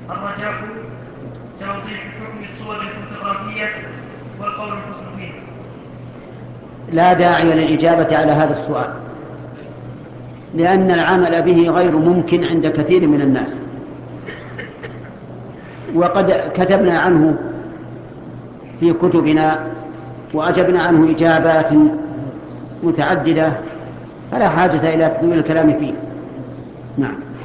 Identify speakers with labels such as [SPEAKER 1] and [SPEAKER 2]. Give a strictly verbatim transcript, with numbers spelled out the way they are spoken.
[SPEAKER 1] الرجاء توضيح حكم الصور الفوتوغرافية والقول الفصل فيه.
[SPEAKER 2] لا داعي للإجابة على هذا السؤال، لأن العمل به غير ممكن عند كثير من الناس، وقد كتبنا عنه في كتبنا وأجبنا عنه إجابات متعددة، فلا حاجة إلى تطويل الكلام فيه. نعم.